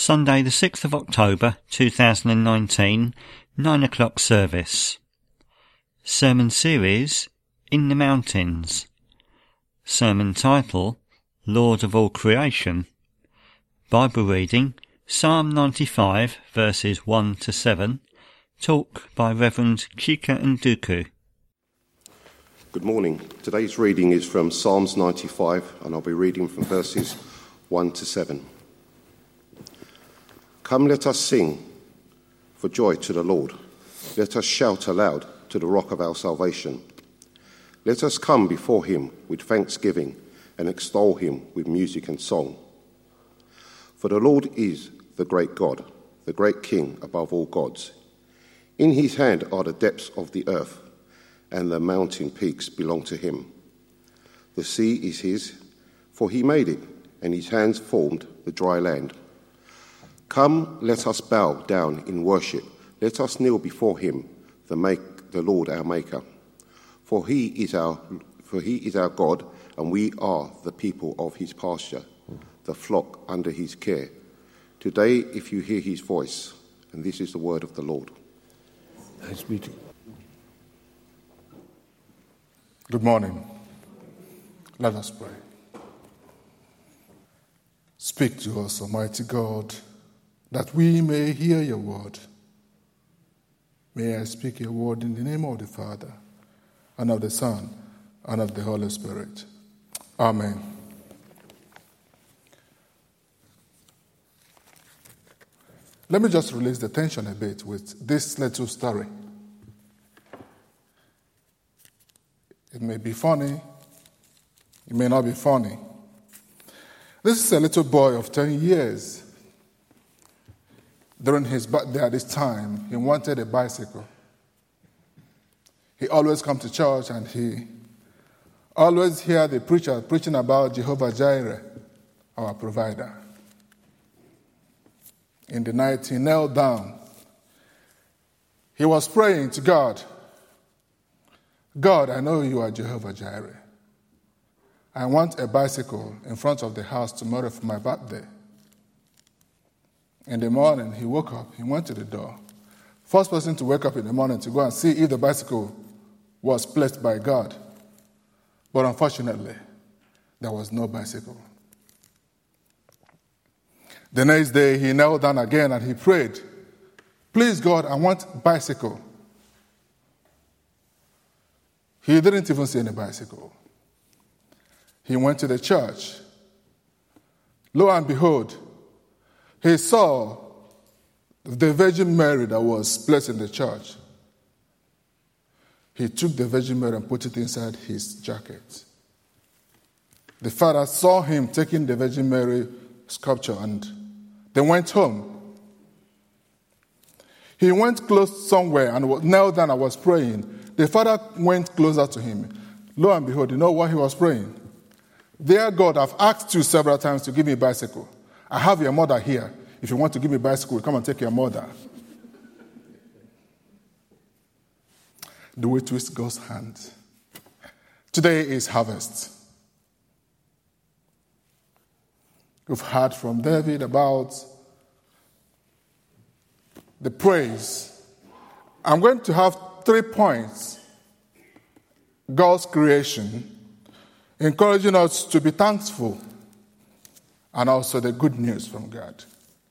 Sunday the 6th of October 2019, 9 o'clock service. Sermon series, In the Mountains. Sermon title, Lord of all creation. Bible reading, Psalm 95 verses 1 to 7. Talk by Reverend Chika Nduku. Good morning. Today's reading is from Psalms 95, and I'll be reading from verses 1 to 7. Come, let us sing for joy to the Lord. Let us shout aloud to the rock of our salvation. Let us come before him with thanksgiving and extol him with music and song. For the Lord is the great God, the great King above all gods. In his hand are the depths of the earth, and the mountain peaks belong to him. The sea is his, for he made it, and his hands formed the dry land. Come, let us bow down in worship. Let us kneel before him, the Lord our Maker. For he is our God, and we are the people of his pasture, the flock under his care. Today, if you hear his voice, and this is the word of the Lord. Thanks be to you. Good morning. Let us pray. Speak to us, Almighty God, that we may hear your word. May I speak your word in the name of the Father, and of the Son, and of the Holy Spirit. Amen. Let me just release the tension a bit with this little story. It may be funny, it may not be funny. This is a little boy of 10 years. During his birthday at this time, he wanted a bicycle. He always come to church and he always hear the preacher preaching about Jehovah Jireh, our provider. In the night, he knelt down. He was praying to God. God, I know you are Jehovah Jireh. I want a bicycle in front of the house tomorrow for my birthday. In the morning, he woke up, he went to the door. First person to wake up in the morning to go and see if the bicycle was placed by God. But unfortunately, there was no bicycle. The next day, he knelt down again and he prayed, please God, I want a bicycle. He didn't even see any bicycle. He went to the church. Lo and behold, he saw the Virgin Mary that was placed in the church. He took the Virgin Mary and put it inside his jacket. The father saw him taking the Virgin Mary sculpture and they went home. He went close somewhere and knelt down and was praying. The father went closer to him. Lo and behold, you know what he was praying? Dear God, I've asked you several times to give me a bicycle. I have your mother here. If you want to give me a bicycle, come and take your mother. Do we twist God's hand? Today is harvest. We've heard from David about the praise. I'm going to have 3 points. God's creation, encouraging us to be thankful, and also the good news from God.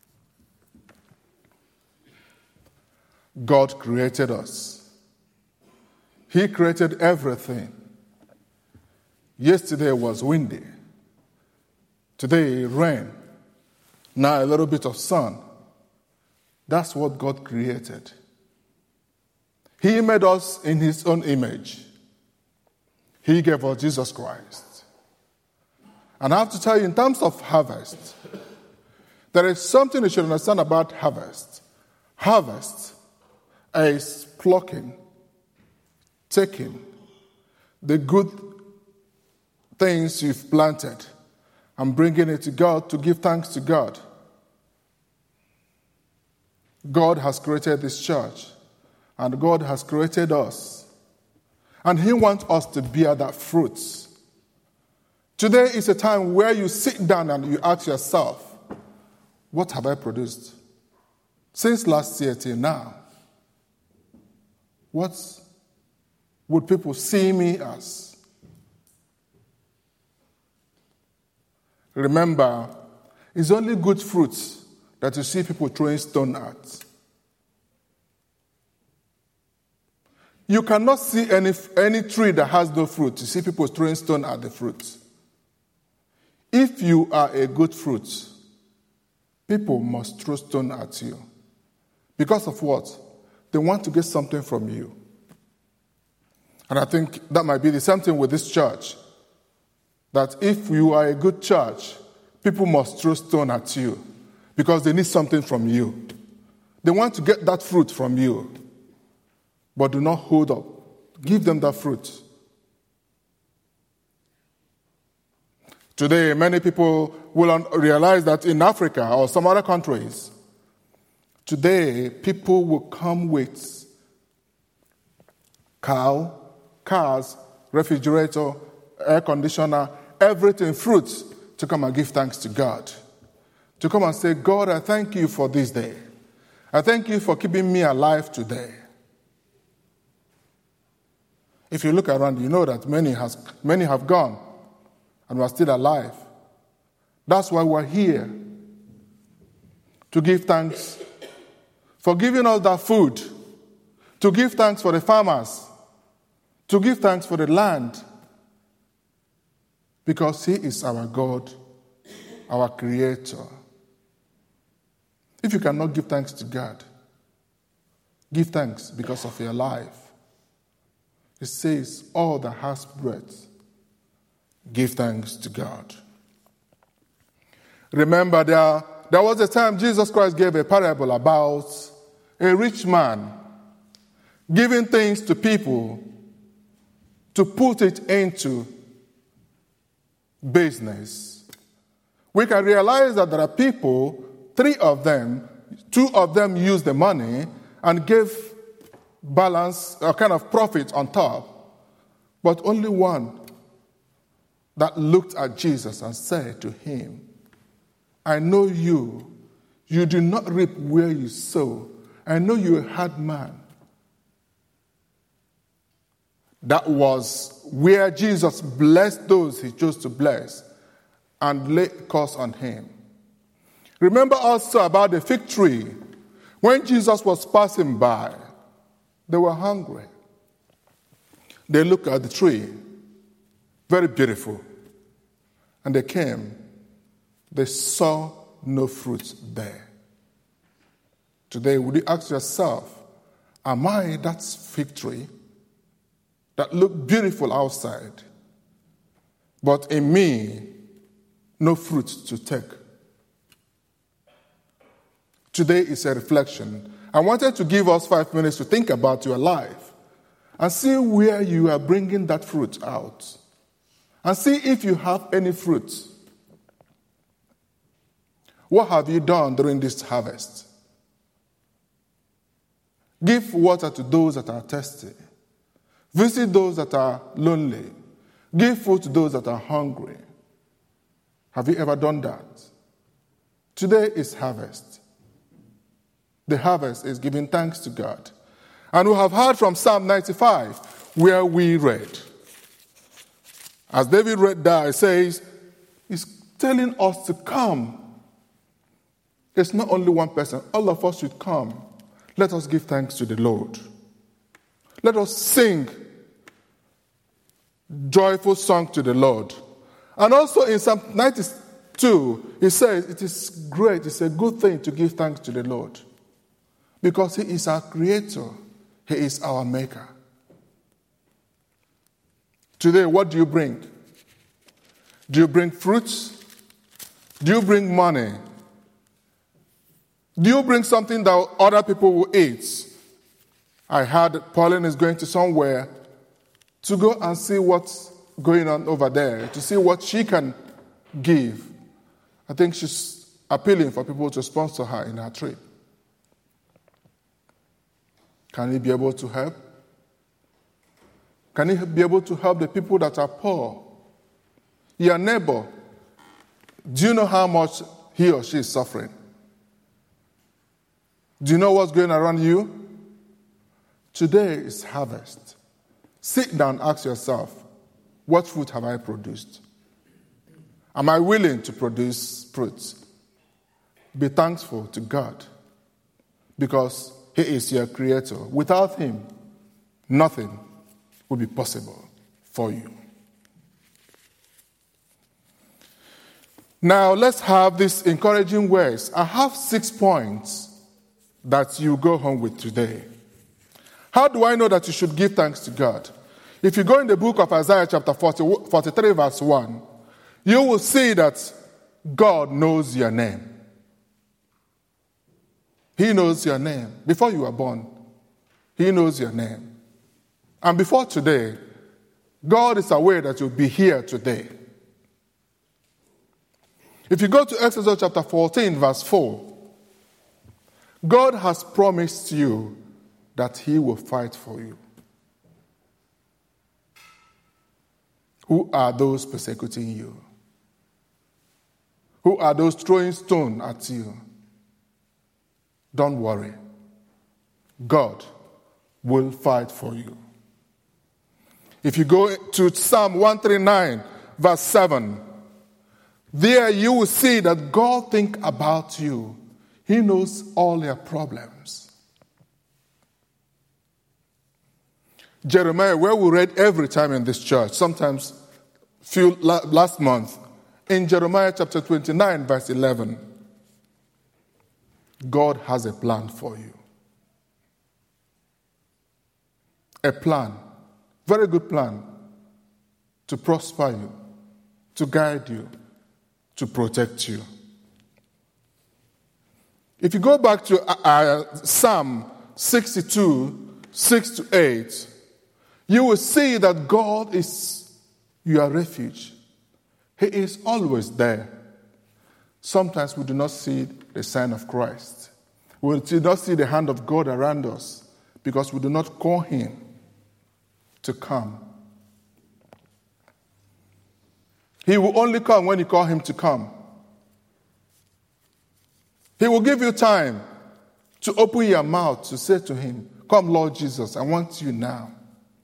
God created us. He created everything. Yesterday was windy. Today it rained. Now a little bit of sun. That's what God created. He made us in his own image. He gave us Jesus Christ. And I have to tell you, in terms of harvest, there is something you should understand about harvest. Harvest is plucking, taking the good things you've planted and bringing it to God to give thanks to God. God has created this church, and God has created us. And he wants us to bear that fruit. Today is a time where you sit down and you ask yourself, What have I produced? Since last year till now, what would people see me as? Remember, it's only good fruits that you see people throwing stone at. You cannot see any tree that has no fruit. You see people throwing stone at the fruit. If you are a good fruit, people must throw stone at you. Because of what? They want to get something from you. And I think that might be the same thing with this church. That if you are a good church, people must throw stone at you because they need something from you. They want to get that fruit from you. But do not hold up. Give them that fruit. Today, many people will realize that in Africa or some other countries, today, people will come with cars, refrigerator, air conditioner, everything, fruits, to come and give thanks to God. To come and say, God, I thank you for this day. I thank you for keeping me alive today. If you look around, you know that many have gone and we are still alive. That's why we're here, to give thanks for giving us that food, to give thanks for the farmers, to give thanks for the land, because He is our God, our Creator. If you cannot give thanks to God, give thanks because of your life. It says, all that has breath, give thanks to God. Remember, there was a time Jesus Christ gave a parable about a rich man giving things to people to put it into business. We can realize that there are people, 3 of them, 2 of them used the money and gave balance, a kind of profit on top, but only one that looked at Jesus and said to him, I know you do not reap where you sow. I know you're a hard man. That was where Jesus blessed those He chose to bless and laid curse on him. Remember also about the fig tree. When Jesus was passing by, they were hungry. They looked at the tree, very beautiful. And they came. They saw no fruit there. Today, would you ask yourself, am I that fig tree that looked beautiful outside, but in me, no fruit to take? Today is a reflection. I wanted to give us 5 minutes to think about your life and see where you are bringing that fruit out. And see if you have any fruit. What have you done during this harvest? Give water to those that are thirsty. Visit those that are lonely. Give food to those that are hungry. Have you ever done that? Today is harvest. The harvest is giving thanks to God. And we have heard from Psalm 95, where we read. As David read that, it says, he's telling us to come. It's not only one person. All of us should come. Let us give thanks to the Lord. Let us sing joyful song to the Lord. And also in Psalm 92, it says, it is great, it's a good thing to give thanks to the Lord. Because He is our Creator. He is our Maker. Today, what do you bring? Do you bring fruits? Do you bring money? Do you bring something that other people will eat? I heard that Pauline is going to somewhere to go and see what's going on over there, to see what she can give. I think she's appealing for people to sponsor her in her trip. Can you be able to help? Can you be able to help the people that are poor? Your neighbor, do you know how much he or she is suffering? Do you know what's going around you? Today is harvest. Sit down and ask yourself, what fruit have I produced? Am I willing to produce fruits? Be thankful to God because He is your creator. Without Him, nothing will be possible for you. Now, let's have these encouraging words. I have 6 points that you go home with today. How do I know that you should give thanks to God? If you go in the book of Isaiah chapter 43 verse 1, you will see that God knows your name. He knows your name. Before you were born, He knows your name. And before today, God is aware that you'll be here today. If you go to Exodus chapter 14 verse 4, God has promised you that He will fight for you. Who are those persecuting you? Who are those throwing stone at you? Don't worry. God will fight for you. If you go to Psalm 139, verse 7, there you will see that God thinks about you. He knows all your problems. Jeremiah, where we read every time in this church, sometimes last month, in Jeremiah chapter 29, verse 11, God has a plan for you. A plan, very good plan, to prosper you, to guide you, to protect you. If you go back to Psalm 62, 6-8, you will see that God is your refuge. He is always there. Sometimes we do not see the sign of Christ. We do not see the hand of God around us because we do not call Him to come. He will only come when you call Him to come. He will give you time to open your mouth to say to Him, "Come, Lord Jesus, I want you now."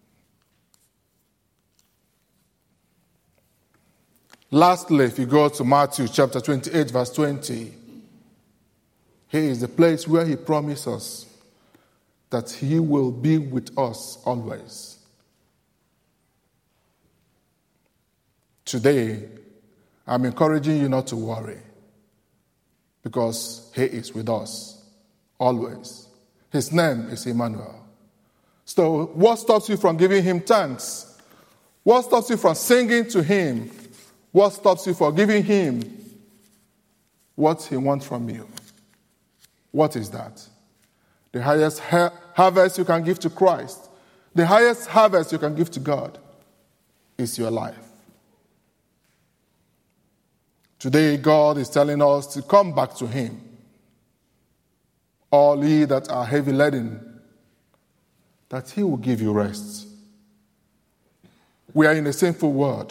Lastly, if you go to Matthew chapter 28, verse 20, here is the place where He promises us that He will be with us always. Today, I'm encouraging you not to worry because He is with us always. His name is Emmanuel. So what stops you from giving Him thanks? What stops you from singing to Him? What stops you from giving Him what He wants from you? What is that? The highest harvest you can give to Christ, the highest harvest you can give to God is your life. Today, God is telling us to come back to Him. All ye that are heavy laden, that He will give you rest. We are in a sinful world.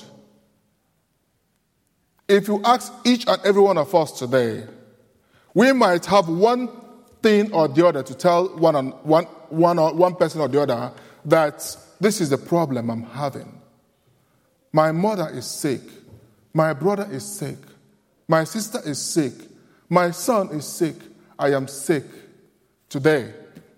If you ask each and every one of us today, we might have one thing or the other to tell one person or the other that this is the problem I'm having. My mother is sick. My brother is sick. My sister is sick. My son is sick. I am sick today.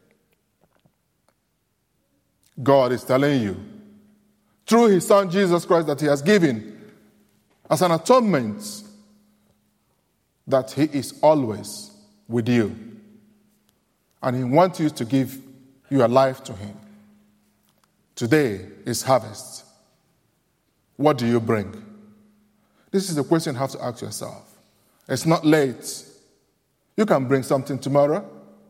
God is telling you, through His Son Jesus Christ that He has given as an atonement, that He is always with you. And He wants you to give your life to Him. Today is harvest. What do you bring? This is the question you have to ask yourself. It's not late. You can bring something tomorrow.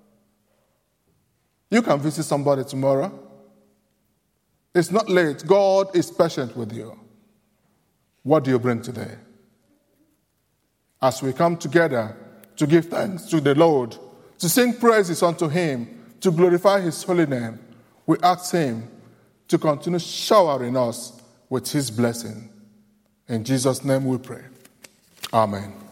You can visit somebody tomorrow. It's not late. God is patient with you. What do you bring today? As we come together to give thanks to the Lord, to sing praises unto Him, to glorify His holy name, we ask Him to continue showering us with His blessing. In Jesus' name we pray. Amen.